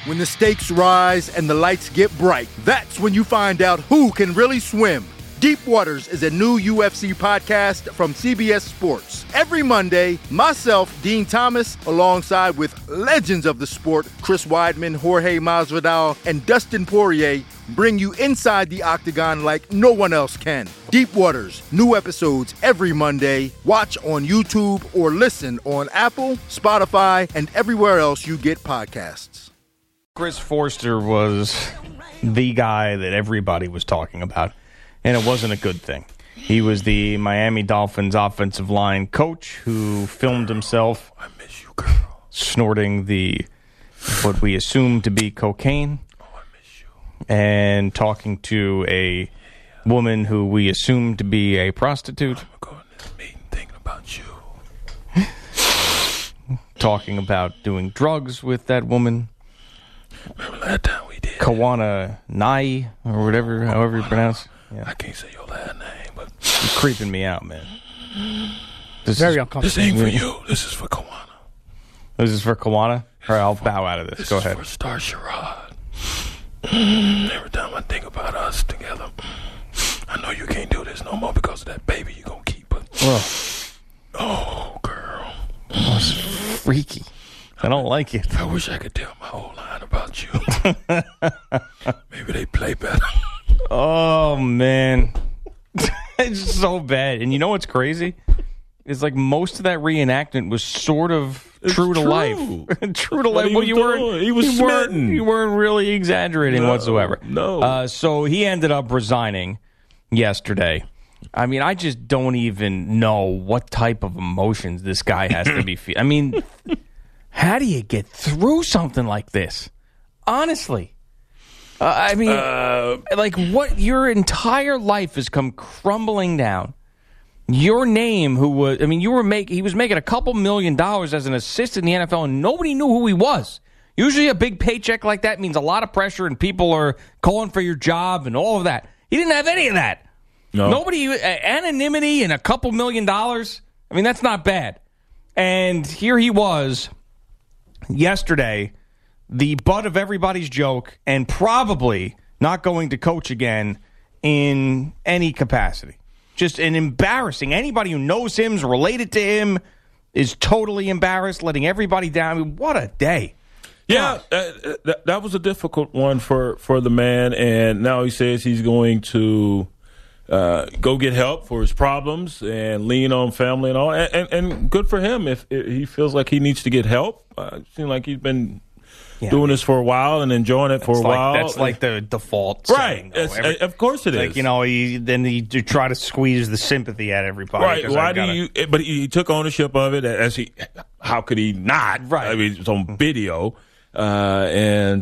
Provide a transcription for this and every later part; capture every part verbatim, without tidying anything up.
When the stakes rise and the lights get bright, that's when you find out who can really swim. Deep Waters is a new U F C podcast from C B S Sports. Every Monday, myself, Dean Thomas, alongside with legends of the sport, Chris Weidman, Jorge Masvidal, and Dustin Poirier, bring you inside the octagon like no one else can. Deep Waters, new episodes every Monday. Watch on YouTube or listen on Apple, Spotify, and everywhere else you get podcasts. Chris Forster was the guy that everybody was talking about, and it wasn't a good thing. He was the Miami Dolphins offensive line coach who filmed himself I miss you, girl. snorting the what we assume to be cocaine. Oh, I miss you. And talking to a woman who we assume to be a prostitute. I'm going to this meeting thinking about you. Talking about doing drugs with that woman. Remember that time we did? Kawana Nai, or whatever, however you pronounce it. Yeah. I can't say your last name, but You're creeping me out, man. This Very is, uncomfortable. this ain't for you. This is for Kawana. This is for Kawana? All right, I'll bow out of this. This Go is ahead. for Star Sherrod. Every time I think about us together, I know you can't do this no more because of that baby you're going to keep. But, Well, oh, girl. that's freaky. I don't like it. I wish I could tell my whole line about you. Maybe they play better. Oh, man. It's so bad. And you know what's crazy? It's like most of that reenactment was sort of It's true to true. life. True to what life. he Well, was you weren't, doing. He was you weren't, smitten. you weren't really exaggerating No, whatsoever. no. Uh, so he ended up resigning yesterday. I mean, I just don't even know what type of emotions this guy has to be feeling. I mean, how do you get through something like this? Honestly. Uh, I mean, Uh, like what your entire life has come crumbling down. Your name, who was, I mean, you were make, he was making a couple million dollars as an assistant in the N F L, and nobody knew who he was. Usually a big paycheck like that means a lot of pressure, and people are calling for your job and all of that. He didn't have any of that. no. Nobody, uh, anonymity and a couple million dollars. I mean, that's not bad. And here he was yesterday, the butt of everybody's joke, and probably not going to coach again in any capacity. Just an embarrassing. Anybody who knows him, is related to him, is totally embarrassed, letting everybody down. I mean, what a day. Yeah, that, that, that was a difficult one for, for the man, and now he says he's going to uh, go get help for his problems and lean on family and all, and, and, and good for him if, if he feels like he needs to get help. Uh, it seems like he's been Yeah. doing this for a while and enjoying it for That's a like, while. That's like the default. right. setting, though. It's- Every- of course it is. like, you know, he, then he to try to squeeze the sympathy out of everybody. Right. 'cause Why I've do gotta- you? But he, he took ownership of it. As he, how could he not? Right. I mean, it's on video, uh, and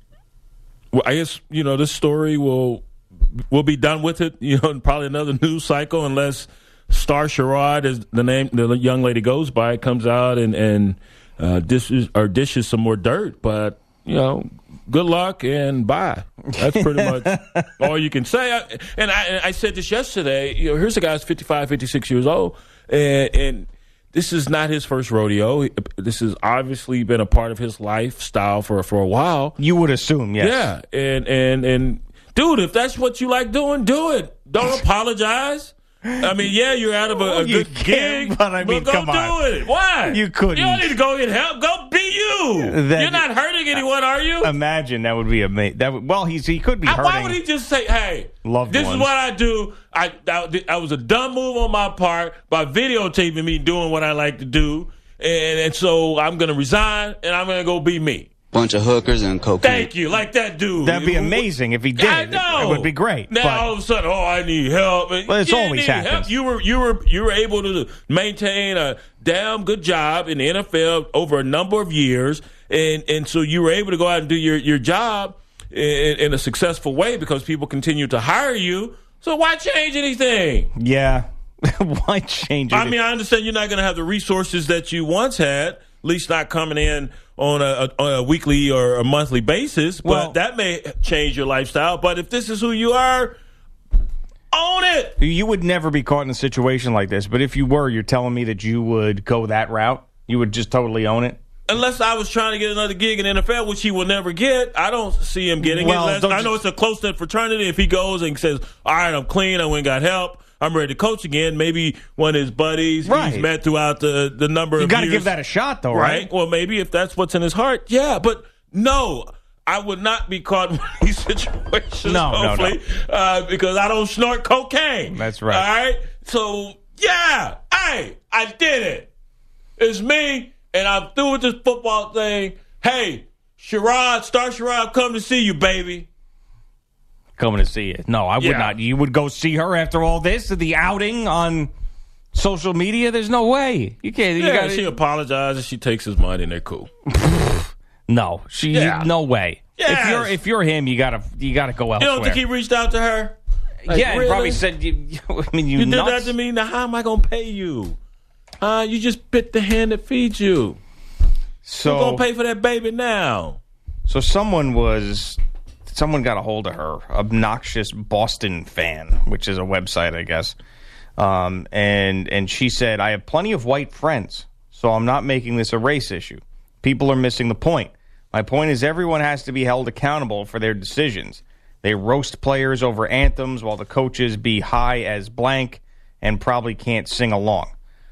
well, I guess you know this story will will be done with it. You know, in probably another news cycle, unless Star Sherrod, as the name the young lady goes by, comes out and and uh, dishes or dishes some more dirt. But you know, good luck and bye. That's pretty much all you can say. I, and I, and I said this yesterday. You know, here's a guy who's fifty-five, fifty-six years old, and, and this is not his first rodeo. This has obviously been a part of his lifestyle for for a while. You would assume, yes. Yeah, and and and dude, if that's what you like doing, do it. Don't apologize. I mean, yeah, you're out of a, a Well, you good can, gig, but I mean, go come do on. it. Why? You couldn't. You don't need to go get help. Go be you. That- you're not hurting anyone, are you? Imagine that would be amazing. That would, well, he's he could be I- hurting. why would he just say, "Hey, Loved this ones. is what I do. I, I I was a dumb move on my part by videotaping me doing what I like to do, and and so I'm going to resign and I'm going to go be me." Bunch of hookers and cocaine. Thank you, like that dude. That'd be amazing if he did. I know. It would be great. Now but all of a sudden, oh, I need help. Well, it's You didn't always need help. happens. You were you were you were able to maintain a damn good job in the N F L over a number of years, and and so you were able to go out and do your your job in, in a successful way because people continue to hire you. So why change anything? yeah, why change it? I mean, I understand you're not going to have the resources that you once had, at least not coming in on a, a, on a weekly or a monthly basis, but Well- that may change your lifestyle. But if this is who you are, own it. You would never be caught in a situation like this, but if you were, you're telling me that you would go that route? You would just totally own it? unless I was trying to get another gig in the N F L, which he will never get, I don't see him getting well, it. Unless, I know it's a close-knit fraternity. If he goes and says, all right, I'm clean, I went and got help, I'm ready to coach again, maybe one of his buddies right. he's met throughout the, the number you of gotta years. You got to give that a shot, though, right? right? Well, maybe if that's what's in his heart, yeah. But no, I would not be caught in these situations, no, hopefully, no, no. Uh, because I don't snort cocaine. That's right. All right? So, yeah, hey, I did it. It's me, and I'm through with this football thing. Hey, Sherrod, Star Sherrod, come to see you, baby. Coming to see you. No, I would Yeah. not. You would go see her after all this? The outing on social media? There's no way. You can't. You Yeah, gotta, she apologizes. She takes his money, and they're cool. no, she. Yeah. No way. Yes. If you're if you're him, you gotta you gotta go elsewhere. You don't think he reached out to her? Like, yeah, really? and probably said, you, I mean, you, You nuts? did that to me. Now, how am I going to pay you? Uh, you just bit the hand that feeds you. So, Who's going to pay for that baby now? So someone was, someone got a hold of her, Obnoxious Boston Fan, which is a website, I guess. Um, and and she said, I have plenty of white friends, so I'm not making this a race issue. People are missing the point. My point is everyone has to be held accountable for their decisions. They roast players over anthems while the coaches be high as blank and probably can't sing along.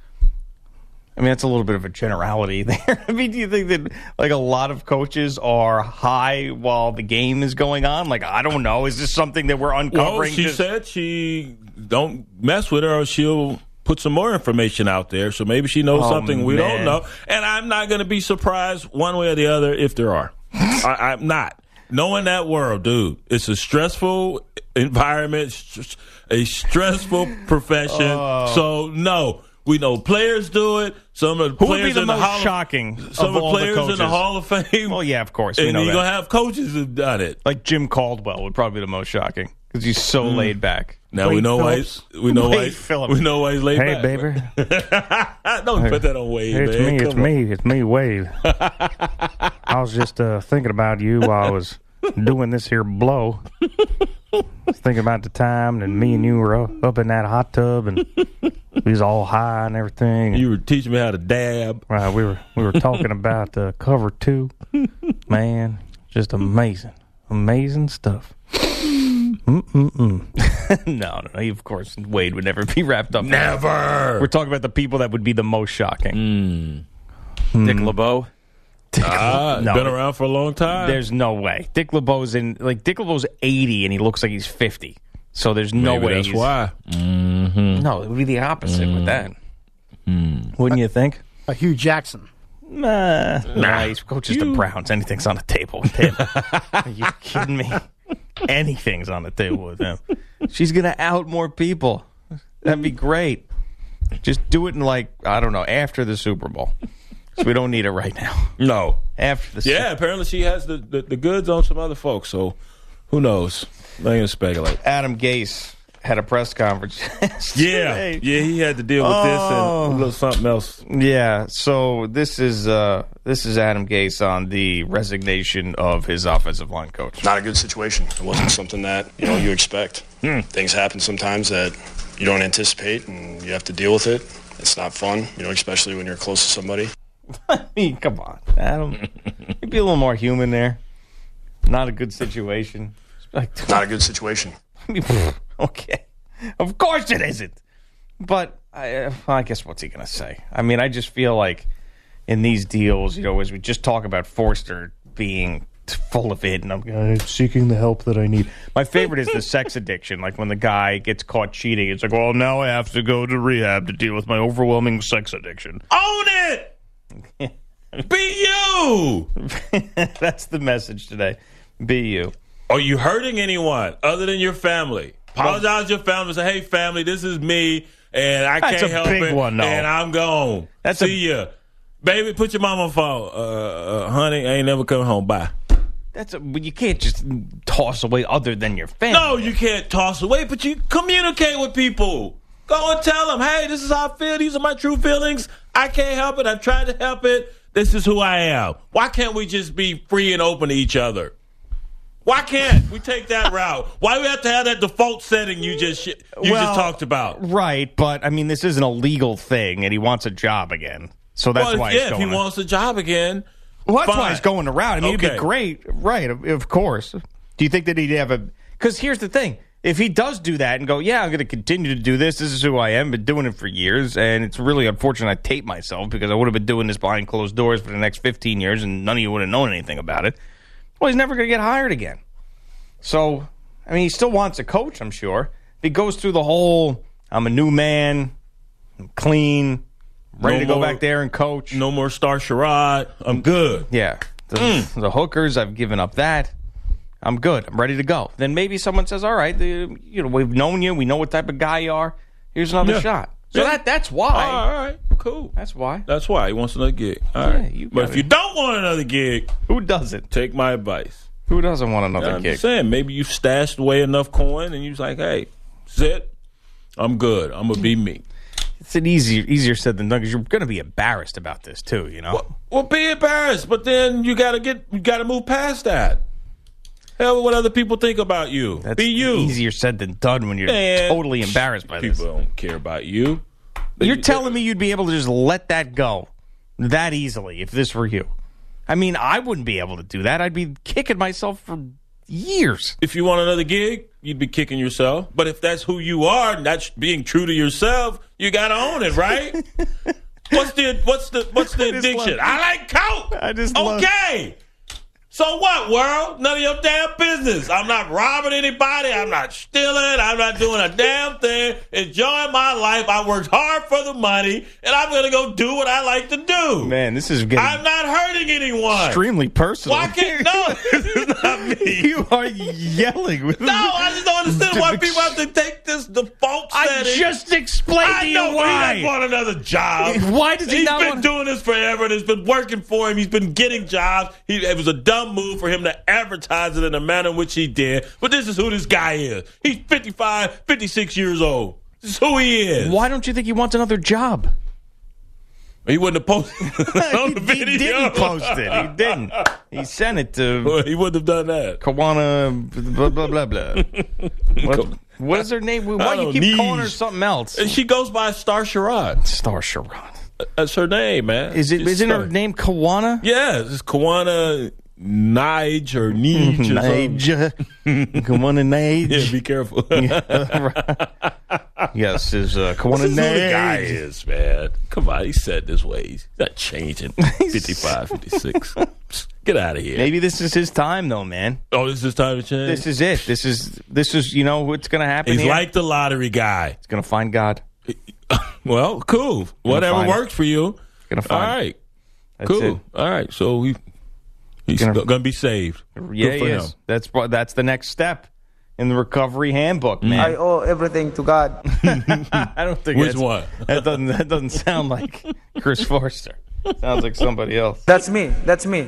I mean, that's a little bit of a generality there. I mean, do you think that, like, a lot of coaches are high while the game is going on? Like, I don't know. Is this something that we're uncovering? Well, she just- said she don't mess with her or she'll put some more information out there. So maybe she knows Oh, something we man. don't know. And I'm not going to be surprised one way or the other if there are. I, I'm not. Knowing that world, dude, it's a stressful environment, st- a stressful profession. Oh. So, no. We know players do it. Some of the Who would players be the in the most Hall of, shocking some of of the all the players in coaches? the Hall of Fame. Well, yeah, of course. We and know you're that. going to have coaches who've done it. Like Jim Caldwell would probably be the most shocking because he's so laid back. Now Wade we know why Phillips. he's, we know Wade why Phillips. we know why he's laid Hey, back. baby. Don't put that on Wade, It's man. me, it's Come on. me, it's me, Wade. I was just uh, thinking about you while I was doing this here blow. I was thinking about the time and me and you were up, up in that hot tub and we was all high and everything. You were teaching me how to dab. Right, we were we were talking about uh, cover two. Man, just amazing, amazing stuff. Mm-mm-mm. no, no, no. Of course, Wade would never be wrapped up. in that. Never. We're talking about the people that would be the most shocking. Dick LeBeau. Ah, No. been around for a long time. There's no way. Dick LeBeau's in like Dick LeBeau's eighty and he looks like he's fifty. So there's no Maybe way. that's he's- why. Mm-hmm. No, it would be the opposite with that. Wouldn't you think? Uh, Hugh Jackson. Nah, nah, he's coaches the Browns. Anything's on the table with him. Are you kidding me? Anything's on the table with him. She's gonna out more people. That'd be great. Just do it in like I don't know after the Super Bowl. So we don't need it right now. No. After the Yeah, apparently she has the, the, the goods on some other folks, so who knows? I'm not going to speculate. Adam Gase had a press conference. Yeah, yesterday. yeah, he had to deal with Oh. this and a little something else. Yeah, so this is uh, this is Adam Gase on the resignation of his offensive line coach. Not a good situation. It wasn't something that, you know, you expect. Things happen sometimes that you don't anticipate, and you have to deal with it. It's not fun, you know, especially when you're close to somebody. I mean, come on, Adam. You'd be a little more human there. Not a good situation. Like, Not a good situation. I mean, okay. Of course it isn't. But I, uh, I guess what's he going to say? I mean, I just feel like in these deals, you know, as we just talk about Forster being full of it, and I'm uh, seeking the help that I need. My favorite is the sex addiction. Like when the guy gets caught cheating, it's like, well, now I have to go to rehab to deal with my overwhelming sex addiction. Own it! Be you! That's the message today. Be you. Are you hurting anyone other than your family? Apologize to your family. Say, hey, family, this is me, and I That's can't a help big it, one, though. and I'm gone. That's See ya. Baby, put your mom on phone. Uh, uh, honey, I ain't never coming home. Bye. That's a, but you can't just toss away other than your family. No, you can't toss away, but you communicate with people. Go and tell them, hey, this is how I feel. These are my true feelings. I can't help it. I'm trying to help it. This is who I am. Why can't we just be free and open to each other? Why can't we take that route? Why do we have to have that default setting you just you Well, just talked about? Right, but I mean, this isn't a legal thing, and he wants a job again. So that's well, why if, he's yeah, going. if he wants a job again, well, that's fine. why he's going the route. I mean, Okay. it'd be great, right? Of, of course. Do you think that he'd have a? Because here's the thing: if he does do that and go, yeah, I'm going to continue to do this. This is who I am. Been doing it for years, and it's really unfortunate I tape myself because I would have been doing this behind closed doors for the next fifteen years, and none of you would have known anything about it. Well, he's never going to get hired again. So, I mean, he still wants a coach, I'm sure. If he goes through the whole, I'm a new man, I'm clean, ready No to go more- back there and coach. no more Star Sherrod. I'm good. Yeah. The, Mm. the hookers, I've given up that. I'm good. I'm ready to go. Then maybe someone says, all right, the, you know, we've known you. We know what type of guy you are. Here's another Yeah. shot. So Yeah. that that's why. All right, cool. That's why. That's why he wants another gig. All Yeah, right. you But got if it. you don't want another gig, Who doesn't? take my advice. Who doesn't want another I'm gig? just saying, maybe you stashed away enough coin and you was like, hey, sit, I'm good. I'm going to be me. It's an easier easier said than done because you're going to be embarrassed about this too, you know? Well, well be embarrassed, but then you got to get, you got to move past that. Hell, what other people think about you. That's be you. easier said than done when you're Man, totally embarrassed by People this. don't care about you. You're They- telling me you'd be able to just let that go that easily if this were you. I mean, I wouldn't be able to do that. I'd be kicking myself for years. If you want another gig, you'd be kicking yourself. But if that's who you are, and that's being true to yourself, you got to own it, right? what's the what's the what's the I just addiction? love- I like coke. I just love- okay. So what, world? None of your damn business. I'm not robbing anybody. I'm not stealing. I'm not doing a damn thing. Enjoying my life. I worked hard for the money, and I'm going to go do what I like to do. Man, this is getting I'm not hurting anyone. extremely personal. Why can't no? This is not me. You are yelling. With No, I just don't understand why people have to take this default I setting. just explained I to you know he why. doesn't want another job. Why does he He's not been want- doing this forever, and it's been working for him. He's been getting jobs. He, it was a dumb move for him to advertise it in the manner in which he did. But this is who this guy is. He's fifty-five, fifty-six years old. This is who he is. Why don't you think he wants another job? He wouldn't have posted on the he video. didn't post it. He didn't. He sent it to He wouldn't have done that. Kawana. Blah blah blah blah. What, what is her name? Why do you don't keep need- calling her something else? And she goes by Star Sherrod. Star Sherrod. That's her name, man. Is it? It's Isn't her Star- name Kawana? Yes, it's Kawana Nige or Nige or something. Nige. Kawana Nige. Yeah, be careful. Yes, is uh, Kawana This is who the guy Nige. is, man. Come on, he said this way. He's not changing. fifty-five, fifty-six. Get out of here. Maybe this is his time, though, man. Oh, this is time to change? This is it. This is this is you know what's going to happen. He's here? like the lottery guy. He's going to find God. Well, cool. Whatever find works for you. Gonna All find. right. That's Cool. it. All right. So he, he's Gonna- going to be saved. Yeah, Good he for is. him. That's what- that's the next step in the recovery handbook, I man. owe everything to God. I don't think Which that's- one? That doesn't that doesn't sound like Chris Forster. Sounds like somebody else. That's me. That's me.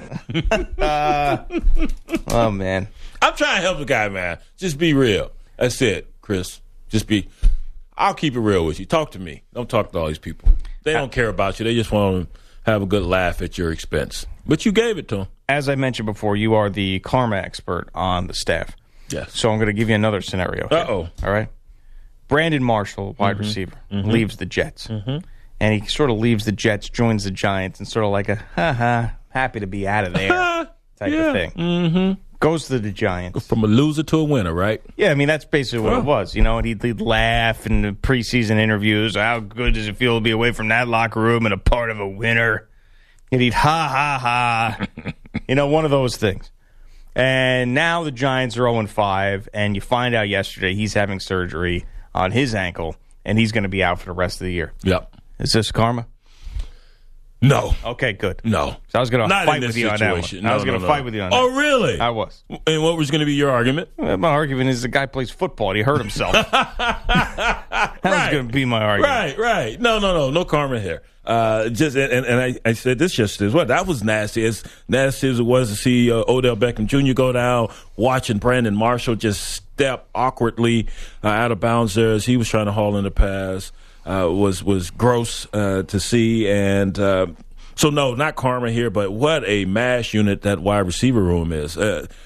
Oh man. I'm trying to help the guy, man. Just be real. That's it, Chris. Just be. I'll keep it real with you. Talk to me. Don't talk to all these people. They don't care about you. They just want to have a good laugh at your expense. But you gave it to them. As I mentioned before, you are the karma expert on the staff. Yes. So I'm going to give you another scenario. here. Uh-oh. All right. Brandon Marshall, wide receiver, leaves the Jets. And he sort of leaves the Jets, joins the Giants, and sort of like a, ha ha, happy to be out of there type Yeah. of thing. Mm-hmm. Goes to the Giants. From a loser to a winner, right? Yeah, I mean, that's basically what Huh. it was. You know, and he'd, he'd laugh in the preseason interviews. How good does it feel to be away from that locker room and a part of a winner? And he'd ha, ha, ha. You know, one of those things. And now the Giants are oh and five, and you find out yesterday he's having surgery on his ankle, and he's going to be out for the rest of the year. Yep. Is this karma? No. Okay, good. No. So I was going to Not fight in this with you on that one. situation. I No, was going to no, no. fight with you on that. Oh, really? I was. And what was going to be your argument? Well, my argument is the guy plays football and he hurt himself. That was Right. going to be my argument. Right, right. No, no, no. No karma here. Uh, just and, and I, I said this yesterday as well. That was nasty. As nasty as it was to see uh, Odell Beckham Junior go down, watching Brandon Marshall just step awkwardly uh, out of bounds there as he was trying to haul in the pass. Uh, was was gross uh, to see. And uh, so, no, not karma here, but what a mash unit that wide receiver room is. Uh,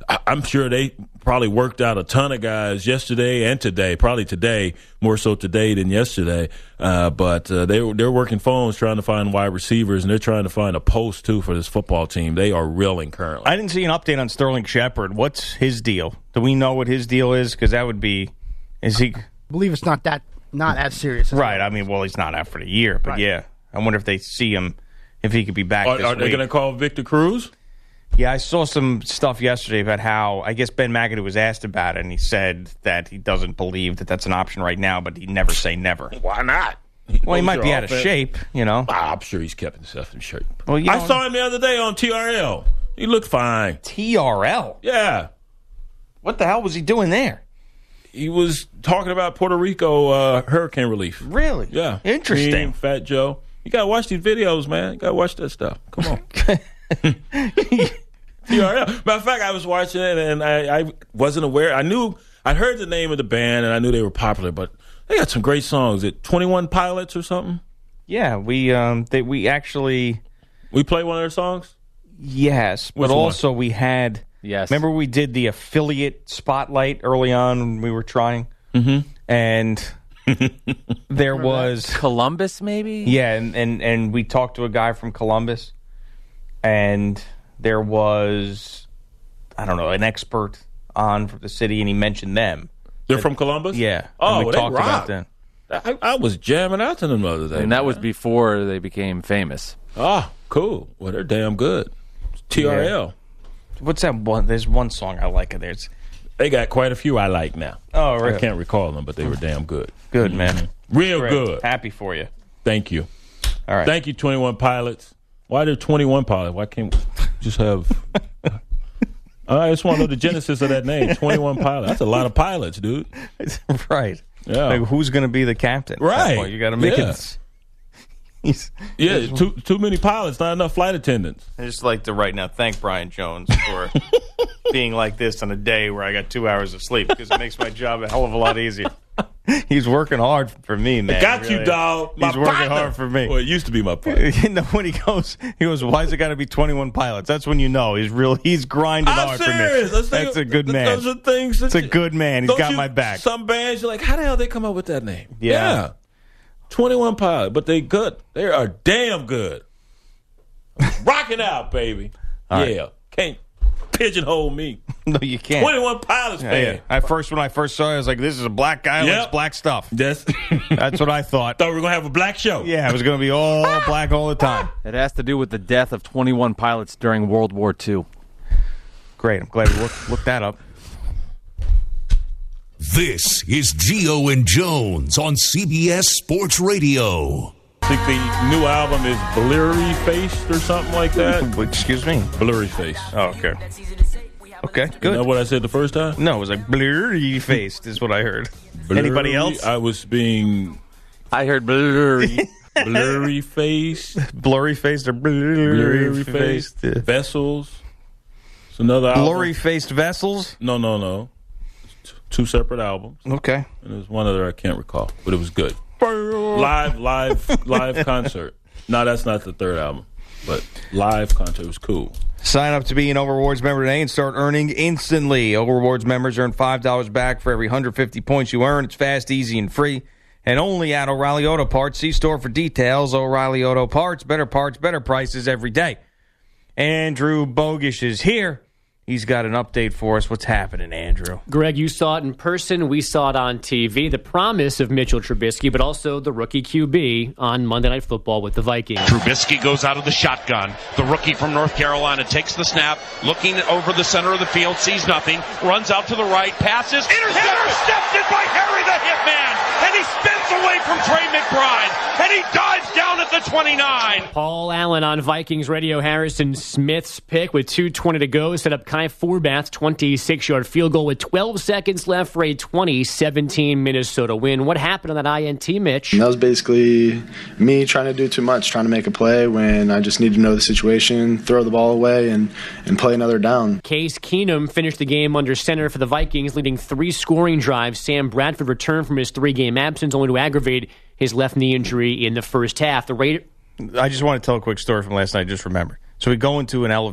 I'm sure they probably worked out a ton of guys yesterday and today, probably today, more so today than yesterday. Uh, but uh, they, they're working phones trying to find wide receivers, and they're trying to find a post, too, for this football team. They are reeling currently. I didn't see an update on Sterling Shepard. What's his deal? Do we know what his deal is? Because that would be – is he – I believe it's not that not as serious. As right. I mean, well, he's not out for the year. But, right. yeah, I wonder if they see him, if he could be back Are, this are week. they going to call Victor Cruz? Yeah, I saw some stuff yesterday about how I guess Ben McAdoo was asked about it, and he said that he doesn't believe that that's an option right now, but he'd never say never. Why not? Well, he knows might your be out of offense. shape, you know. Ah, I'm sure he's kept himself in shape. Well, you I don't- saw him the other day on T R L. He looked fine. T R L? Yeah. What the hell was he doing there? He was talking about Puerto Rico uh, hurricane relief. Really? Yeah. Interesting. Him, Fat Joe. You got to watch these videos, man. You got to watch that stuff. Come on. T R L. Matter of fact, I was watching it, and I, I wasn't aware. I knew, I heard the name of the band, and I knew they were popular, but they got some great songs. It twenty-one Pilots or something? Yeah, we um, they, we actually We play one of their songs? yes, Which but one? also we had. Yes. Remember we did the affiliate spotlight early on when we were trying, mm-hmm. and there was Columbus, maybe? yeah, and, and and we talked to a guy from Columbus, and there was I don't know an expert on from the city, and he mentioned them. They're from Columbus? Yeah, Oh, and we they talked rock. about them. I, I was jamming out to them the other day. And that was man. before they became famous. Ah, cool. Well, they're damn good. T R L. What's that one? There's one song I like of theirs. They got quite a few I like now. Oh, really? I can't recall them, but they were damn good. Good, man. Real Great. good. Happy for you. Thank you. All right. Thank you, twenty-one Pilots. Why are there twenty-one Pilots? Why can't we just have... I just want to know the genesis of that name, twenty-one Pilots. That's a lot of pilots, dude. right. Yeah. Like, who's going to be the captain? at that Right. point? You got to make Yeah. it. He's, Yeah, too too many pilots, not enough flight attendants. I just like to right now thank Brian Jones for being like this on a day where I got two hours of sleep because it makes my job a hell of a lot easier. He's working hard for me, man. Got Really. you, dog. He's My working partner. hard for me. Well, it used to be my partner. You know, when he goes, he goes, why's it got to be twenty-one pilots? That's when you know he's real. He's grinding I'm hard serious. for me. Let's That's think- a good man. Those are things. It's a good man. He's Don't got you- my back. Some bands, you're like, how the hell they come up with that name? Yeah. twenty-one Pilots, but they good. They are damn good. Rocking out, baby. All right. Yeah. Can't pigeonhole me. No, you can't. twenty-one Pilots, Yeah, man. yeah. I first when I first saw it, I was like, "This is a black guy who Yep. likes black stuff." That's That's what I thought. thought we were gonna have a black show. Yeah, it was going to be all black all the time. It has to do with the death of twenty-one pilots during World War Two. Great. I'm glad we looked, looked that up. This is Gio and Jones on C B S Sports Radio. I think the new album is Blurry Faced or something like that. Excuse me. Blurry Face. Oh, okay. Okay, Is good. that what I said the first time? No, it was like blurry faced is what I heard. Anybody Blurry- else? I was being I heard blurry. blurry face, Blurry faced or blurry blurry face, faced? vessels. It's another album. Blurry faced vessels? No, no, no. It's t- two separate albums, Okay. and there's one other I can't recall, but it was good. Live, live, live concert. No, that's not the third album, but live concert. It was cool. Sign up to be an Overrewards member today and start earning instantly. Overrewards members earn five dollars back for every one hundred fifty points you earn. It's fast, easy, and free. And only at O'Reilly Auto Parts. See store for details. O'Reilly Auto Parts. Better parts, better prices every day. Andrew Bogish is here. He's got an update for us. What's happening, Andrew? Greg, you saw it in person. We saw it on T V. The promise of Mitchell Trubisky, but also the rookie Q B on Monday Night Football with the Vikings. Trubisky goes out of the shotgun. The rookie from North Carolina takes the snap, looking over the center of the field, sees nothing, runs out to the right, passes, intercepted, intercepted by Harry the Hitman, and he spins away from Trey McBride, and he dives down at the twenty-nine. Paul Allen on Vikings radio. Harrison Smith's pick with two twenty to go set up Kai Forbath's twenty-six-yard field goal with twelve seconds left for a twenty seventeen Minnesota win. What happened on that I N T, Mitch? That was basically me trying to do too much, trying to make a play when I just need to know the situation, throw the ball away, and, and play another down. Case Keenum finished the game under center for the Vikings, leading three scoring drives. Sam Bradford returned from his three-game absence, only to aggravate his left knee injury in the first half. The Raiders. I just want to tell a quick story from last night. I just remembered. So we go into an elevator,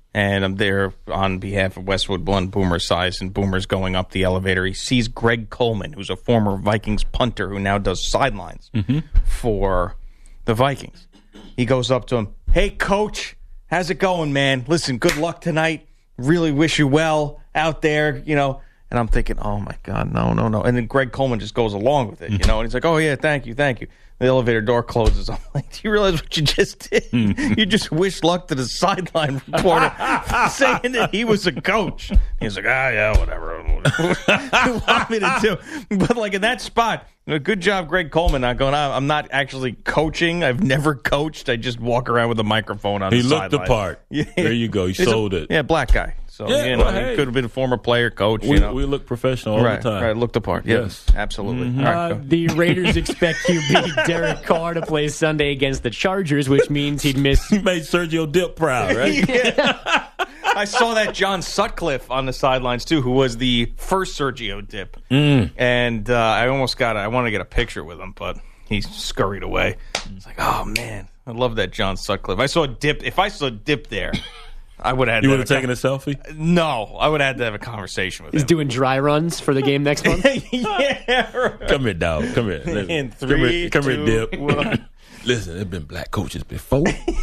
and I'm there on behalf of Westwood One, Boomer Esiason. Boomer's going up the elevator. He sees Greg Coleman, who's a former Vikings punter who now does sidelines mm-hmm. for the Vikings. He goes up to him, "Hey, Coach, how's it going, man? Listen, good luck tonight. Really wish you well out there, you know." And I'm thinking, oh, my God, no, no, no. And then Greg Coleman just goes along with it, you know. And he's like, "Oh, yeah, thank you, thank you." The elevator door closes. I'm like, do you realize what you just did? You just wished luck to the sideline reporter saying that he was a coach. He's like, ah, yeah, whatever. What do you want me to do? But, like, in that spot, good job, Greg Coleman, not going, I'm not actually coaching. I've never coached. I just walk around with a microphone on he the sideline. He looked the part. Yeah. There you go. He He's sold a, it. Yeah, black guy. So, yeah, you know, well, he hey. could have been a former player, coach. We, you know. we look professional all right, the time. Right, looked the part. Yes. yes absolutely. Mm-hmm. All right, uh, the Raiders expect Q B Derek Carr to play Sunday against the Chargers, which means he'd miss. He made Sergio Dip proud, right? Yeah. I saw that John Sutcliffe on the sidelines, too, who was the first Sergio Dip. Mm. And uh, I almost got I wanted to get a picture with him, but he scurried away. It's like, oh, man, I love that John Sutcliffe. I saw Dip. If I saw Dip there, I would have had You to would have taken a selfie? No, I would have had to have a conversation with He's him. He's doing dry runs for the game next month? Yeah, right. Come here, dog. Come here. Listen. In three, come here, come two, here Dip. one. Listen, there have been black coaches before.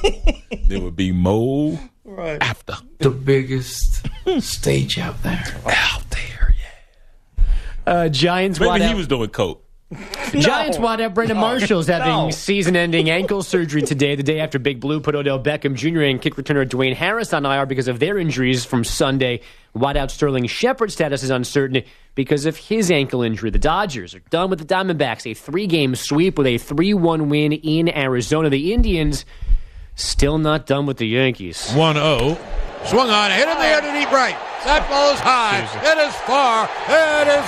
There would be Mo right. after. The biggest stage out there. Out there, yeah. Uh, Giants Maybe wide he out. was doing coke. Giants wide out. Brendan No. Marshall's having No. season-ending ankle surgery today, the day after Big Blue put Odell Beckham Junior and kick returner Dwayne Harris on I R because of their injuries from Sunday. Wideout Sterling Shepard's status is uncertain because of his ankle injury. The Dodgers are done with the Diamondbacks, a three-game sweep with a three one win in Arizona. The Indians still not done with the Yankees. one oh. Swung on, hit in the air to deep right. That ball is high. It is far. It is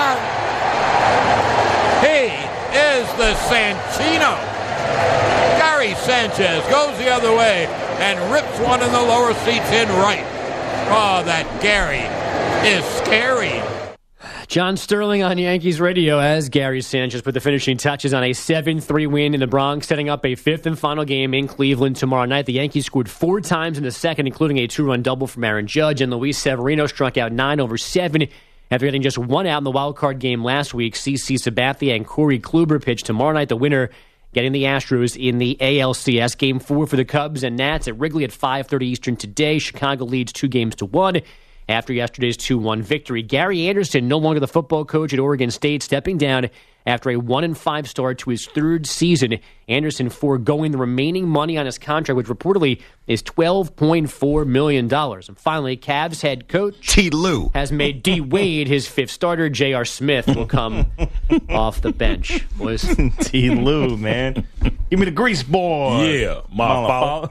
gone. He is the Santino. Gary Sanchez goes the other way and rips one in the lower seats in right. Oh, that Gary is scary. John Sterling on Yankees radio as Gary Sanchez put the finishing touches on a seven three win in the Bronx, setting up a fifth and final game in Cleveland tomorrow night. The Yankees scored four times in the second, including a two-run double from Aaron Judge, and Luis Severino struck out nine over seven after getting just one out in the wild card game last week. C C Sabathia and Corey Kluber pitch tomorrow night. The winner getting the Astros in the A L C S. Game four for the Cubs and Nats at Wrigley at five thirty Eastern today. Chicago leads two games to one after yesterday's two one victory. Gary Anderson, no longer the football coach at Oregon State, stepping down after a one and five start to his third season. Anderson foregoing the remaining money on his contract, which reportedly is twelve point four million dollars. And finally, Cavs head coach T. Lou has made D. Wade his fifth starter. J R. Smith will come off the bench. Boys. T. Lou, man. Give me the grease boy. Yeah, my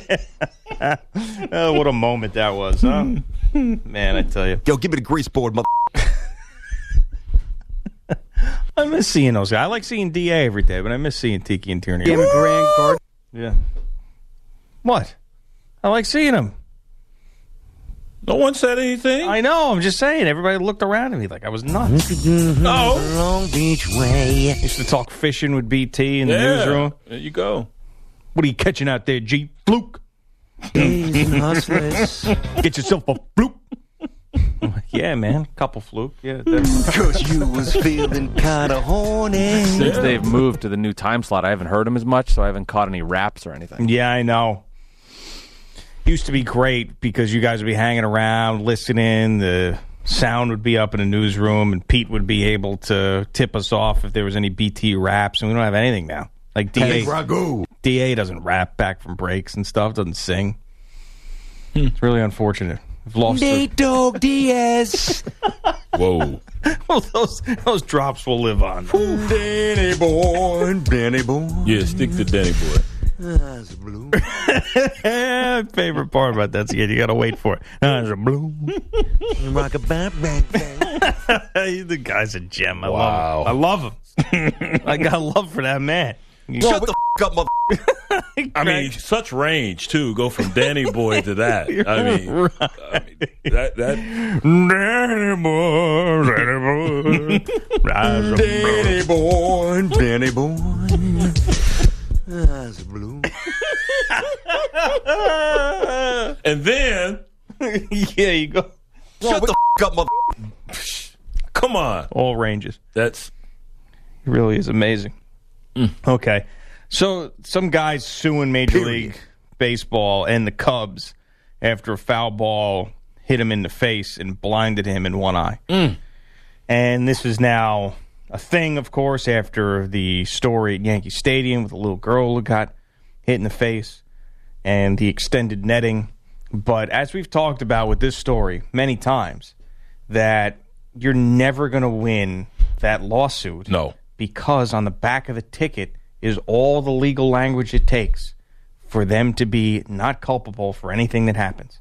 Oh, what a moment that was, huh? Man, I tell you. Yo, give me the grease board, mother. I miss seeing those guys. I like seeing D A every day, but I miss seeing Tiki and Tierney. Give him a grand guard. Yeah. What? I like seeing him. No one said anything. I know. I'm just saying. Everybody looked around at me like I was nuts. Oh. Long Beach way. Used to talk fishing with B T in the Yeah. newsroom. There you go. What are you catching out there, G? Fluke. Days and hustlers. Get yourself a fluke. Yeah, man. Couple fluke. Yeah. Cause you was feeling kind of horny. Since they've moved to the new time slot, I haven't heard them as much, so I haven't caught any raps or anything. Yeah, I know. Used to be great because you guys would be hanging around, listening. The sound would be up in the newsroom, and Pete would be able to tip us off if there was any B T raps, and we don't have anything now. Like D A, Hey, Ragu. D A doesn't rap back from breaks and stuff, doesn't sing. It's really unfortunate. We've lost the, Dog Diaz. Whoa. well, those those drops will live on. Danny boy, Danny boy. Yeah, stick to Danny boy. That's blue. Favorite part about that's again, you got to wait for it. There's a blue. Rock a bang bang bang. The guy's a gem. I Wow. love him. I love him. I got love for that man. Shut the f- up, mother. I mean, such range too. Go from Danny Boy to that. I mean, Right. I mean that that Danny boy, Danny boy, rise up, Danny boy, Danny boy. That's blue. And then, yeah, you go. Shut the f- up, mother. Come on. All ranges. That's It really is amazing. Mm. Okay. So some guys suing Major Period. League Baseball and the Cubs after a foul ball hit him in the face and blinded him in one eye. Mm. And this is now a thing, of course, after the story at Yankee Stadium with a little girl who got hit in the face and the extended netting. But as we've talked about with this story many times, that you're never going to win that lawsuit. No. Because on the back of the ticket is all the legal language it takes for them to be not culpable for anything that happens.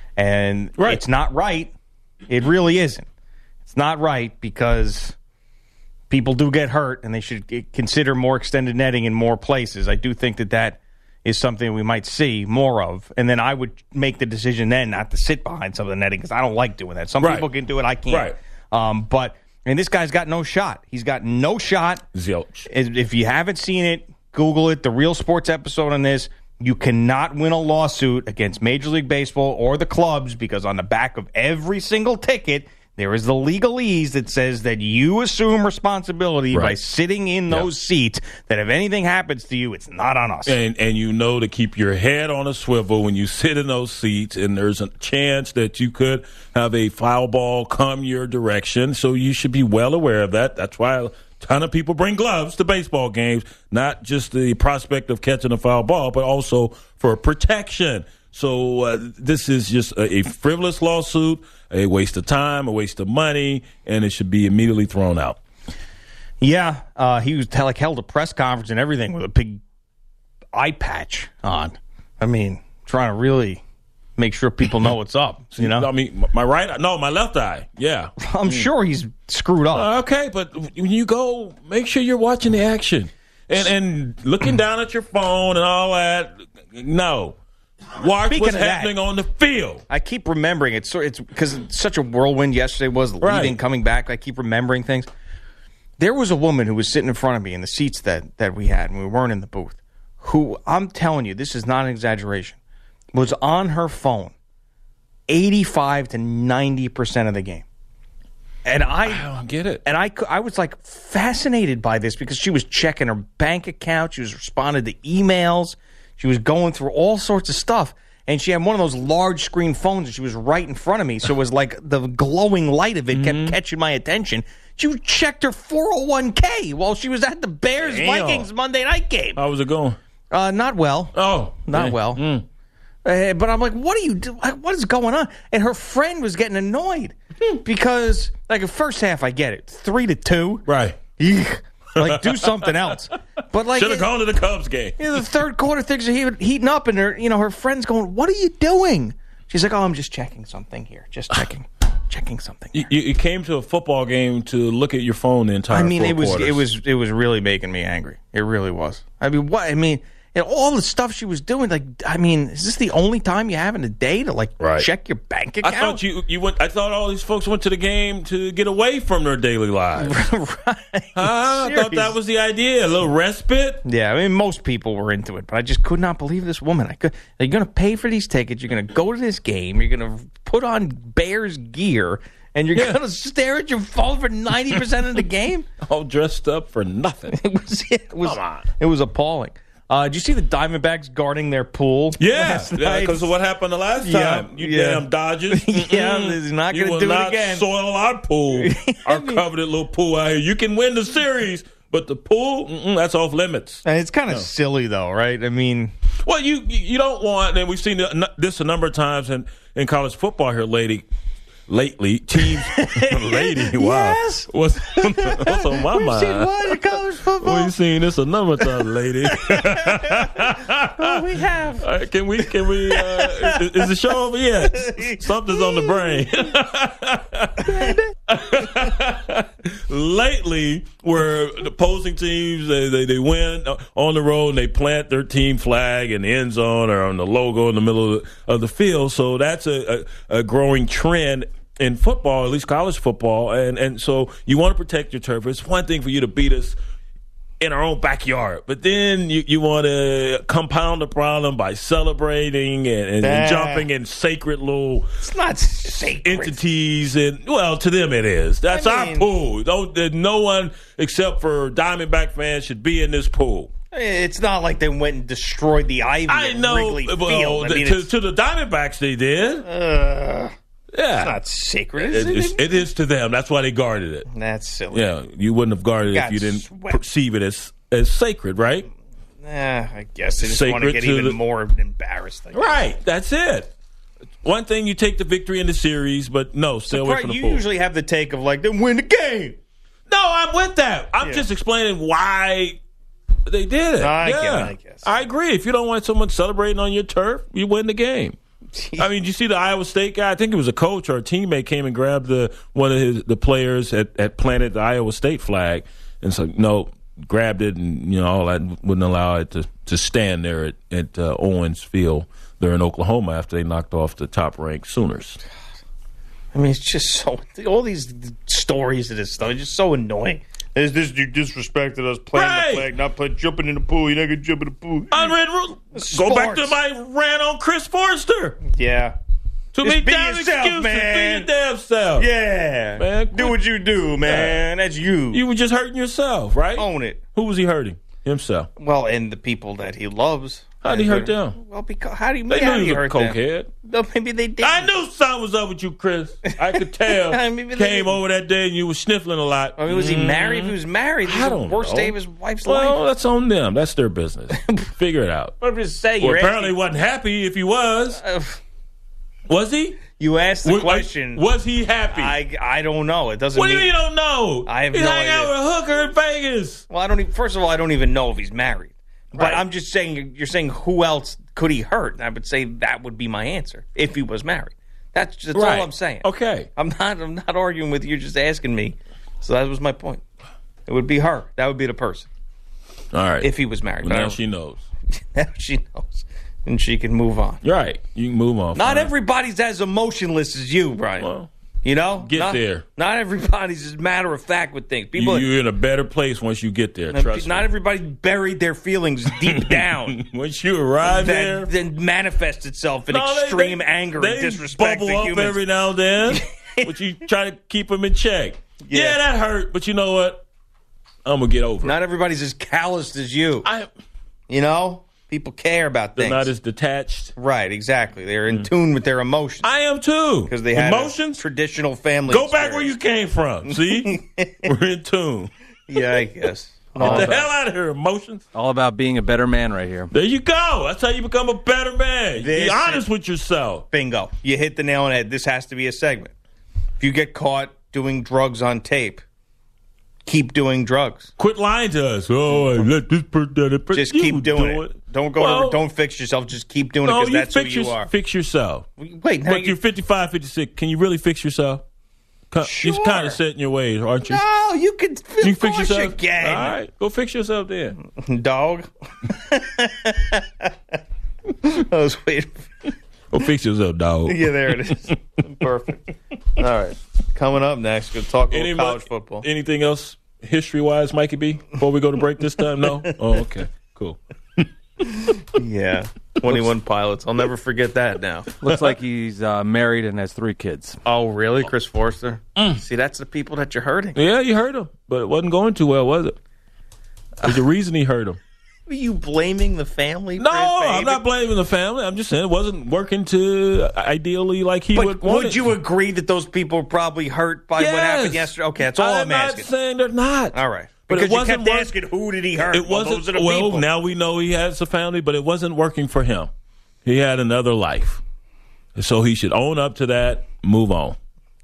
And right. It's not right. It really isn't. It's not right because people do get hurt, and they should consider more extended netting in more places. I do think that that is something we might see more of. And then I would make the decision then not to sit behind some of the netting because I don't like doing that. Some Right. people can do it. I can't. Right. Um, but, and this guy's got no shot. He's got no shot. Zilch. If you haven't seen it, Google it. The Real Sports episode on this. You cannot win a lawsuit against Major League Baseball or the clubs because on the back of every single ticket, there is the legalese that says that you assume responsibility Right. by sitting in those Yep. seats, that if anything happens to you, it's not on us. And and you know to keep your head on a swivel when you sit in those seats, and there's a chance that you could have a foul ball come your direction. So you should be well aware of that. That's why a ton of people bring gloves to baseball games, not just the prospect of catching a foul ball, but also for protection. So uh, this is just a, a frivolous lawsuit, a waste of time, a waste of money, and it should be immediately thrown out. Yeah, uh, he was like held a press conference and everything with a big eye patch on. I mean, trying to really make sure people know what's up. You know, I mean, my right, no, my left eye. Yeah, I'm sure he's screwed up. Uh, okay, but when you go, make sure you're watching the action and and looking down at your phone and all that. No. Watch Speaking what's of that, happening on the field. I keep remembering it. So it's because it's such a whirlwind yesterday was Right. leaving, coming back. I keep remembering things. There was a woman who was sitting in front of me in the seats that, that we had, and we weren't in the booth, who, I'm telling you, this is not an exaggeration, was on her phone eighty-five to ninety percent of the game. And I, I don't get it. And I, cou- I was like fascinated by this because she was checking her bank account. She was responding to emails. She was going through all sorts of stuff. And she had one of those large screen phones, and she was right in front of me. So it was like the glowing light of it Mm-hmm. kept catching my attention. She checked her four oh one k while she was at the Bears-Vikings Monday night game. How was it going? Uh, not well. Oh. Not yeah. well. Mm. Uh, but I'm like, what are you do? What is going on? And her friend was getting annoyed because, like, the first half, I get it, three to two, Right. Eek. Like, do something else. But like, Should have gone to the Cubs game. you know, the third quarter, things are heat- heating up, and her, you know, her friend's going, "What are you doing?" She's like, "Oh, I'm just checking something here, just checking, checking something." You, you you came to a football game to look at your phone the entire I mean, four it was quarters. it was it was really making me angry. It really was. I mean, what? I mean, and all the stuff she was doing. Like, I mean, is this the only time you have in a day to like Right. check your bank I account? thought you you went. I thought all these folks went to the game to get away from their daily lives. right. Huh? I thought that was the idea. A little respite. Yeah, I mean, most people were into it, but I just could not believe this woman. I could. You're going to pay for these tickets. You're going to go to this game. You're going to put on Bears gear, and you're Yeah. going to stare at your phone for ninety percent of the game. All dressed up for nothing. It was. It was. Come on. It was appalling. Uh, did you see the Diamondbacks guarding their pool? Yeah, last night? because of what happened the last Yeah, time. You yeah. damn Dodgers. Yeah, Mm-mm. he's not You gonna will do it not again. soil our pool, our coveted little pool out here. You can win the series, but the pool, mm-mm, that's off limits. And it's kind of silly, though, right? I mean, Well, you you don't want, and we've seen this a number of times in, in college football here, lady. Lately, teams, lady, wow, Yes. what's, what's on my we've mind? seen what in college football? We've seen this a number of times, lady. Oh, we have. Uh, can we? Can we? Uh, is, is the show over yet? Something's on the brain. Lately, where the opposing teams they, they they win on the road, and they plant their team flag in the end zone or on the logo in the middle of the, of the field. So that's a, a, a growing trend in football, at least college football, and and so you want to protect your turf. It's one thing for you to beat us in our own backyard. But then you, you want to compound the problem by celebrating and, and, and jumping in sacred little it's not sacred. entities. And, well, to them it is. That's I mean, our pool. Don't, no one except for Diamondback fans should be in this pool. It's not like they went and destroyed the ivy I at know. Wrigley Well, Field. I mean, to, to the Diamondbacks they did. Uh, yeah. It's not sacred, is it, it? It's, it is to them. That's why they guarded it. That's silly. Yeah, you wouldn't have guarded it if you didn't swept. perceive it as, as sacred, right? Nah, I guess they just Sacred want to get to even the- more embarrassed. I guess. Right, that's it. One thing, you take the victory in the series, but no, stay So, away Craig, from the you pool. usually have the take of like, then win the game. No, I'm with that. I'm Yeah. just explaining why they did it. I yeah. get it, I guess. I agree. If you don't want someone celebrating on your turf, you win the game. I mean, you see the Iowa State guy, I think it was a coach or a teammate, came and grabbed the one of his the players had, had planted the Iowa State flag. And so, no, grabbed it and, you know, all that wouldn't allow it to, to stand there at, at uh, Owens Field there in Oklahoma after they knocked off the top-ranked Sooners. I mean, it's just so all these stories of this stuff. It's just so annoying. Is this you disrespected us playing Right. the flag, not playing jumping in the pool? You're not gonna jump in the pool. Unread rule. Go back to my rant on Chris Forster. Yeah. To Just be be damn yourself, excuses, man. be your damn self. Yeah, man. Do what you do, man. That's you. You were just hurting yourself, right? Own it. Who was he hurting? Himself. Well, and the people that he loves. How did he hurt them? Well, because how do you? They how knew do he you was a hurt them? cokehead. No, maybe they did. I knew something was up with you, Chris. I could tell. Maybe they Came didn't. over that day and you were sniffling a lot. I mean, was he married? If he was married, this I is the don't worst know. day of his wife's Well, life. that's on them. That's their business. Figure it out. What if you say Well, you're apparently he asking, wasn't happy if he was. uh, Was he? you asked the Was- question. Was he happy? I I don't know. It doesn't. what do you mean, mean you don't know? I have He's no hanging idea. out with a hooker in Vegas. Well, I don't. Even, first of all, I don't even know if he's married. But Right. I'm just saying. You're saying who else could he hurt? And I would say that would be my answer if he was married. That's that's Right. all I'm saying. Okay. I'm not. I'm not arguing with you. You're just asking me. So that was my point. It would be her. That would be the person All right. if he was married. Well, But I now don't- she knows. now she knows, and she can move on. You're right. You can move on. Not Fine. everybody's as emotionless as you, Brian. Well, you know, get not, there. Not everybody's as matter of fact with things. People, you, you're in a better place once you get there. not, Trust not me. everybody buried their feelings deep down. Once you arrive there, that then manifests itself in No, they- extreme they- anger they and disrespect bubble to up humans. every now and then, but you try to keep them in check. Yeah. Yeah. that hurt, but you know what? I'm gonna get over it. Not everybody's as calloused as you. I, You know, people care about they're things. not as detached. right, exactly. They're in tune with their emotions I am too. because they had emotions. a traditional family. Go back where experience. you came from. See, we're in tune. Yeah, I guess. Get the hell out of here, emotions. All about being a better man right here. There you go. That's how you become a better man. This Be honest is- with yourself. Bingo. You hit the nail on the head. This has to be a segment. If you get caught doing drugs on tape, keep doing drugs. Quit lying to us. Oh, I let this person do it. Just You keep doing do it. Don't go. Well, to, don't fix yourself. Just keep doing it No, because you that's who fix, you your- are. fix yourself. Wait, now But you, you're fifty-five, fifty-six. Can you really fix yourself? Co- You're Sure. kind of set in your ways, aren't you? no, you can. You Of fix course yourself? you can. All right. Go fix yourself then. Dog. I was waiting. Go fix yourself, dog. Yeah, there it is. Perfect. All right. Coming up next, we'll talk about Any- college football. Anything else history-wise, Mikey B, before we go to break this time? No? Oh, okay. Cool. Yeah. twenty-one Pilots. I'll never forget that now. Looks like he's uh, married and has three kids. Oh, really? Chris Forster? See, that's the people that you're hurting. Yeah, you heard him, but it wasn't going too well, was it? There's a reason he hurt him. Are you blaming the family? No, for his I'm behavior? not blaming the family. I'm just saying it wasn't working to ideally like he But would want would it. you agree that those people were probably hurt by what happened Yes. yesterday? Okay, that's all I'm, I'm not asking. saying they're not. All right. But Because it wasn't you kept work- asking, who did he hurt? It Well, wasn't. those are the well, people. now we know he has a family, but it wasn't working for him. He had another life, so he should own up to that. Move on.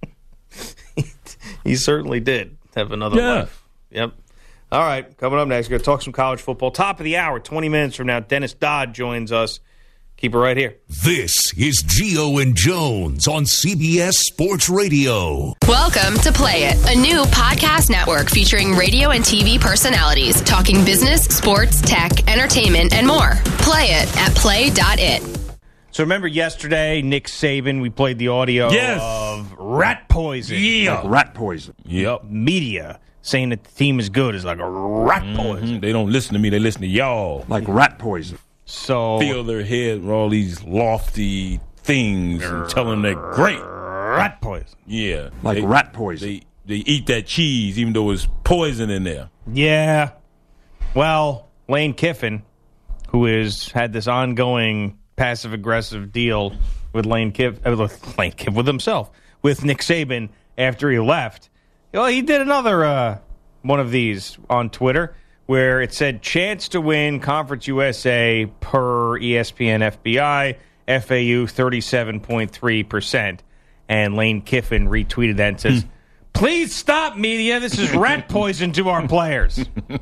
He certainly did have another Yeah. life. Yep. All right, coming up next, we're going to talk some college football. Top of the hour, twenty minutes from now, Dennis Dodd joins us. Keep it right here. This is Geo and Jones on C B S Sports Radio. Welcome to Play It, a new podcast network featuring radio and T V personalities talking business, sports, tech, entertainment, and more. Play it at play dot it. So remember yesterday, Nick Saban, we played the audio Yes. of rat poison. Yeah. Rat poison. Yep. Media saying that the team is good is like a rat poison. Mm-hmm. They don't listen to me. They listen to y'all. Like rat poison. So fill their head with all these lofty things and tell them they're great. Rat poison. Yeah. Like they, rat poison. They, they eat that cheese even though it's poison in there. Yeah. Well, Lane Kiffin, who has had this ongoing passive-aggressive deal with Lane Kiff, uh, with Lane Kiff, with himself, with Nick Saban after he left. Well, he did another uh, one of these on Twitter where it said, chance to win Conference U S A per E S P N F B I, F A U thirty-seven point three percent. And Lane Kiffin retweeted that and says, please stop, media. This is rat poison to our players.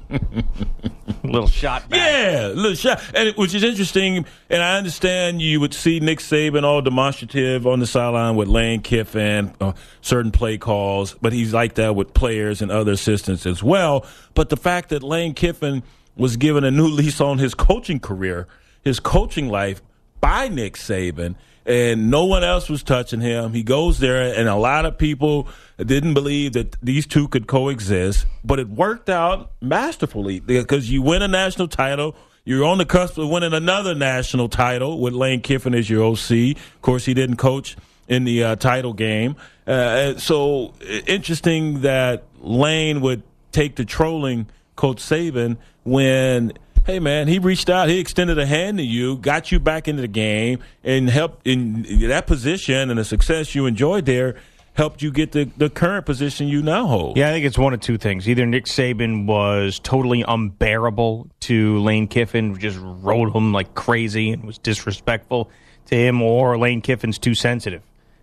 A little shot back. Yeah, a little shot. And it, which is interesting, and I understand you would see Nick Saban all demonstrative on the sideline with Lane Kiffin, uh, certain play calls, but he's like that with players and other assistants as well. But the fact that Lane Kiffin was given a new lease on his coaching career, his coaching life by Nick Saban, and no one else was touching him. He goes there, and a lot of people didn't believe that these two could coexist, but it worked out masterfully because you win a national title. You're on the cusp of winning another national title with Lane Kiffin as your O C. Of course, he didn't coach in the uh, title game. Uh, so interesting that Lane would take the trolling Coach Saban when – hey, man, he reached out. He extended a hand to you, got you back into the game, and helped in that position and the success you enjoyed there helped you get the, the current position you now hold. Yeah, I think it's one of two things. Either Nick Saban was totally unbearable to Lane Kiffin, just rode him like crazy and was disrespectful to him, or Lane Kiffin's too sensitive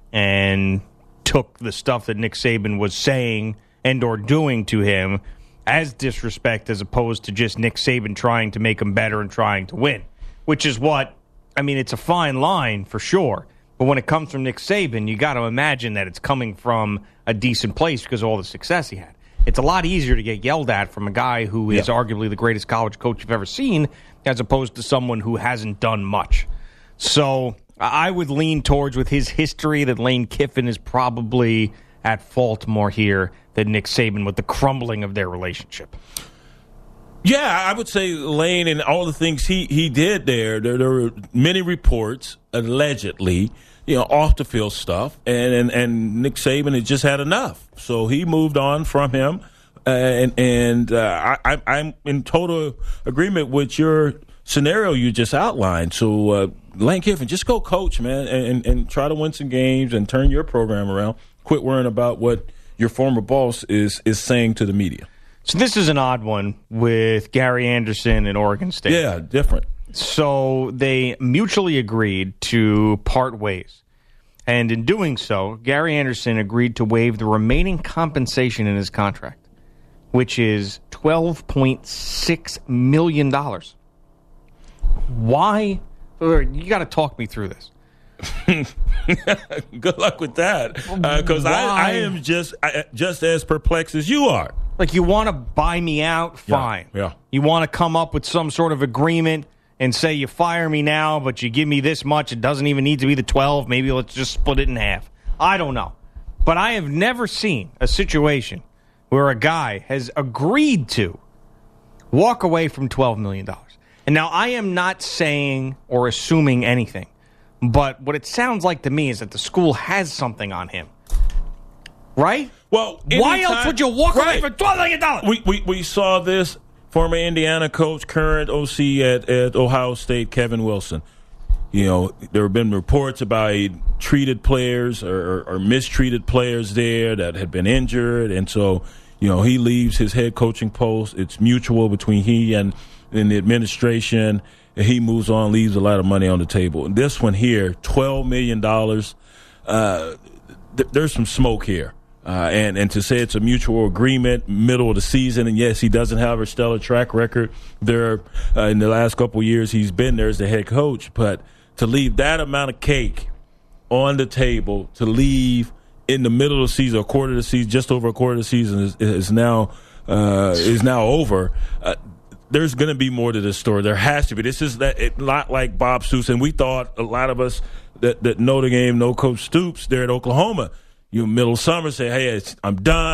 and took the stuff that Nick Saban was saying and or doing to him as disrespect as opposed to just Nick Saban trying to make him better and trying to win, which is what, I mean, it's a fine line for sure. But when it comes from Nick Saban, you got to imagine that it's coming from a decent place because of all the success he had. It's a lot easier to get yelled at from a guy who is yeah. arguably the greatest college coach you've ever seen as opposed to someone who hasn't done much. So I would lean towards, with his history, that Lane Kiffin is probably at fault more here than Nick Saban with the crumbling of their relationship. Yeah, I would say Lane and all the things he, he did there, there, there were many reports, allegedly, you know, off the field stuff, and, and, and Nick Saban had just had enough. So he moved on from him, uh, and, and uh, I, I'm in total agreement with your scenario you just outlined. So uh, Lane Kiffin, just go coach, man, and, and try to win some games and turn your program around. Quit worrying about what your former boss is is saying to the media. So this is an odd one with Gary Anderson and Oregon State. Yeah, different. So they mutually agreed to part ways. And in doing so, Gary Anderson agreed to waive the remaining compensation in his contract, which is twelve point six million dollars. Why? You got to talk me through this. Good luck with that, because uh, I, I am just I, just as perplexed as you are. Like, you want to buy me out? Fine. Yeah, yeah. You want to come up with some sort of agreement and say you fire me now, but you give me this much. It doesn't even need to be the twelve. Maybe let's just split it in half. I don't know. But I have never seen a situation where a guy has agreed to walk away from twelve million dollars. And now I am not saying or assuming anything. But what it sounds like to me is that the school has something on him. Right? Well, why anytime, else would you walk right. away for twelve million dollars? We, we we saw this, former Indiana coach, current O C at, at Ohio State, Kevin Wilson. You know, there have been reports about treated players or, or, or mistreated players there that had been injured. And so, you know, he leaves his head coaching post. It's mutual between he and, and the administration. And he moves on, leaves a lot of money on the table. And this one here, twelve million dollars, uh, th- there's some smoke here. Uh, and, and to say it's a mutual agreement, middle of the season, and yes, he doesn't have a stellar track record there uh, in the last couple of years he's been there as the head coach. But to leave that amount of cake on the table, to leave in the middle of the season, a quarter of the season, just over a quarter of the season is, is now uh, is now over. Uh, There's going to be more to this story. There has to be. This is that it, not like Bob Stoops, and we thought, a lot of us that, that know the game, know Coach Stoops there at Oklahoma. You middle summer say, hey, it's, I'm done.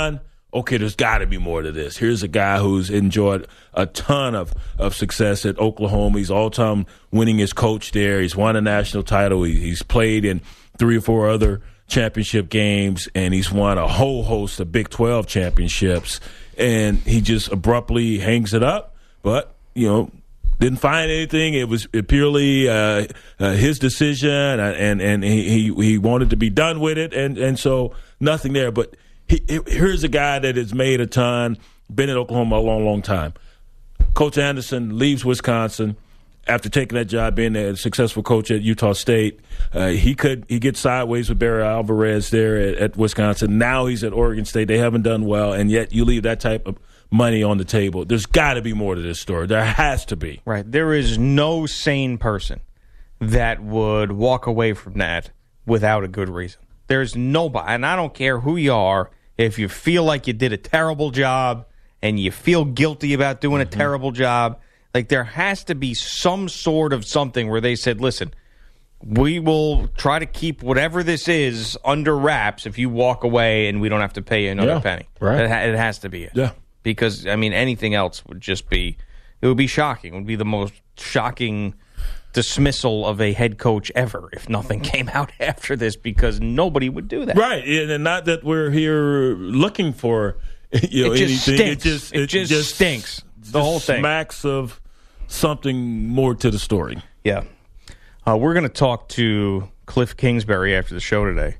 okay, there's got to be more to this. Here's a guy who's enjoyed a ton of, of success at Oklahoma. He's all-time winningest coach there. He's won a national title. He, he's played in three or four other championship games, and he's won a whole host of Big twelve championships. And he just abruptly hangs it up, but, you know, didn't find anything. It was purely uh, uh, his decision, and and he, he he wanted to be done with it, and, and so nothing there. But he, here's a guy that has made a ton, been at Oklahoma a long, long time. Coach Anderson leaves Wisconsin after taking that job, being a successful coach at Utah State. Uh, he could he gets sideways with Barry Alvarez there at, at Wisconsin. Now he's at Oregon State. They haven't done well, and yet you leave that type of money on the table. There's got to be more to this story. There has to be. Right. There is no sane person that would walk away from that without a good reason. There's nobody, and I don't care who you are, if you feel like you did a terrible job and you feel guilty about doing mm-hmm. a terrible job, like there has to be some sort of something where they said, listen, we will try to keep whatever this is under wraps if you walk away and we don't have to pay you another yeah, penny. Right. It, ha- it has to be it. Yeah. Because, I mean, anything else would just be, it would be shocking. It would be the most shocking dismissal of a head coach ever if nothing came out after this, because nobody would do that. Right. And not that we're here looking for, you know, it just anything. Stinks. It just, it, it just, just stinks. The whole thing. Smacks of something more to the story. Yeah. Uh, we're going to talk to Cliff Kingsbury after the show today.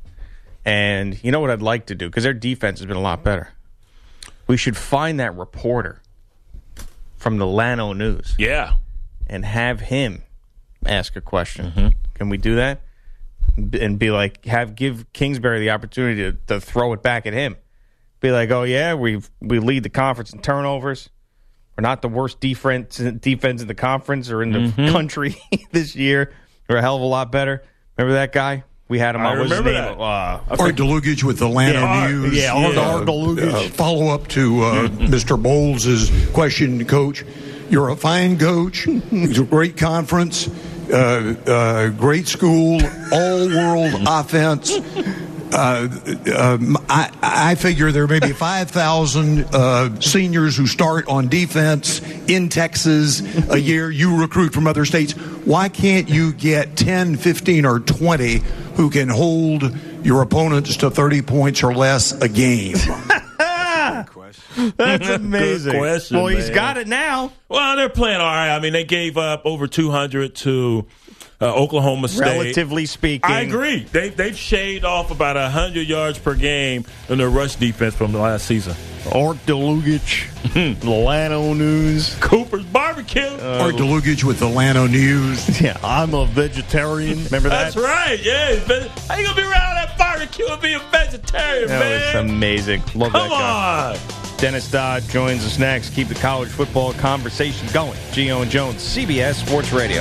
And you know what I'd like to do? Because their defense has been a lot better. We should find that reporter from the Llano News. Yeah. And have him ask a question. Mm-hmm. Can we do that? And be like, have give Kingsbury the opportunity to, to throw it back at him. Be like, oh, yeah, we we lead the conference in turnovers. We're not the worst defense, defense in the conference or in the mm-hmm. country this year. We're a hell of a lot better. Remember that guy? We had him I on. What's his remember name? that. Uh, Art Delugich with the Llano yeah, News. Yeah, Art, uh, Art Delugich. Uh, follow up to uh, Mister Bowles' question, Coach. You're a fine coach. It's a great conference, uh, uh, great school, all-world offense. Uh, um, I, I figure there may be five thousand uh, seniors who start on defense in Texas a year. You recruit from other states. Why can't you get ten, fifteen, or twenty who can hold your opponents to thirty points or less a game? That's amazing. Good question, well, he's man. got it now. Well, they're playing all right. I mean, they gave up over two hundred to uh, Oklahoma State. Relatively speaking. I agree. They, they've shaved off about one hundred yards per game in their rush defense from the last season. Art Delugich, Llano News. Cooper's Barbecue. Uh, Art Delugich with the Llano News. Yeah, I'm a vegetarian. Remember that? That's right. Yeah. How you going to be around that barbecue and be a vegetarian, that man? That was amazing. Love Come that guy. on. Dennis Dodd joins us next. Keep the college football conversation going. Gio and Jones, C B S Sports Radio.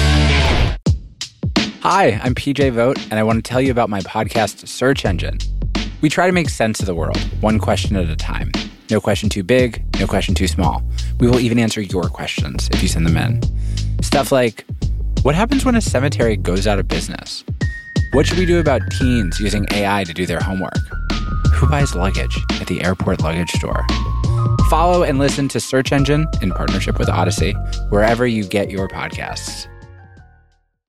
Hi, I'm P J Vogt, and I want to tell you about my podcast, Search Engine. We try to make sense of the world, one question at a time. No question too big, no question too small. We will even answer your questions if you send them in. Stuff like, what happens when a cemetery goes out of business? What should we do about teens using A I to do their homework? Who buys luggage at the airport luggage store? Follow and listen to Search Engine in partnership with Odyssey, wherever you get your podcasts.